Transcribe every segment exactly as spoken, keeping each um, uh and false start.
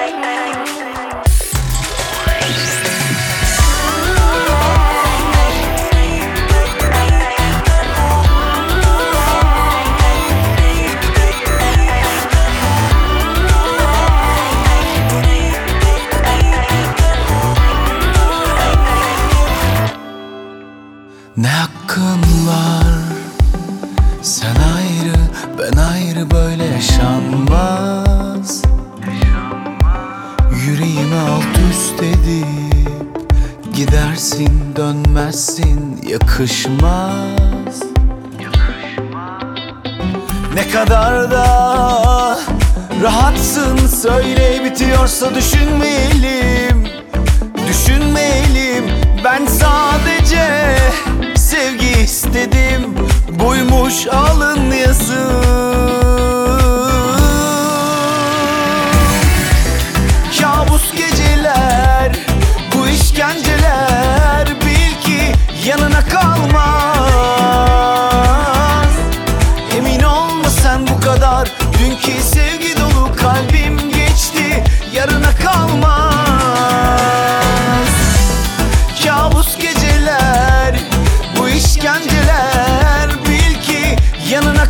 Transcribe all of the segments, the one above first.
Ne hakkın var? Sen ayrı, ben ayrı, böyle yaşanmaz. Yüreğimi alt üst edip gidersin, dönmezsin, yakışmaz. Ne kadar da rahatsın, söyle, bitiyorsa düşünmeyelim, düşünmeyelim. Ben sadece sevgi istedim, buymuş alın yazı. Kabus geceler, bu işkenceler, bil ki yanına kalmaz. Emin olma sen bu kadar, dünkü sevgi dolu kalbim geçti, yarına kalmaz. Kabus geceler, bu işkenceler, bil ki yanına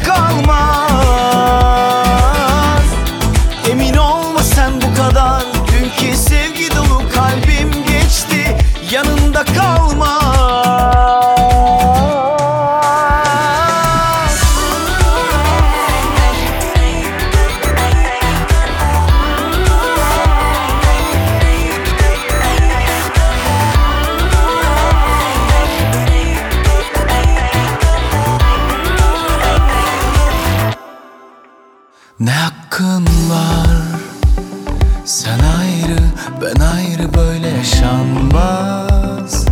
kalmaz. Emin olma sen bu kadar, dünkü sevgi dolu kalbim geçti, yanında kalmaz. Ne hakkın var? Sen ayrı, ben ayrı, böyle yaşanmaz.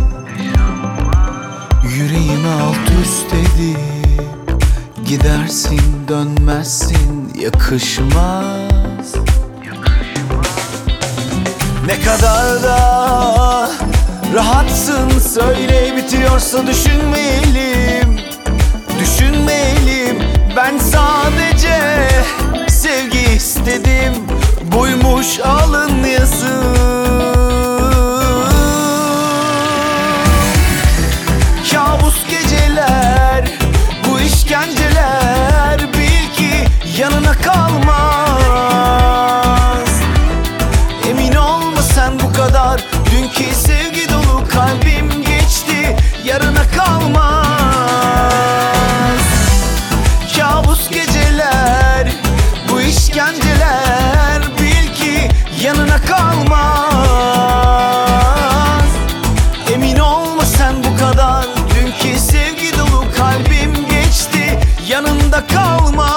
Yüreğimi alt üst edip gidersin, dönmezsin, yakışmaz. Ne kadar da rahatsın, söyle, bitiyorsa düşünmeyelim, düşünmeyelim. Ben sadece sevgi istedim, buymuş alın yazı. Kabus geceler, bu işkenceler, bil ki yanına kalmaz. Emin olma sen bu kadar, dünkü sevgi dolu kalbim geçti, yarına kalmaz. Kabus geceler, bu işkenceler, bil ki yanına kalmaz. Emin olma sen bu kadar, dünkü sevgi dolu kalbim geçti, yanında kalmaz.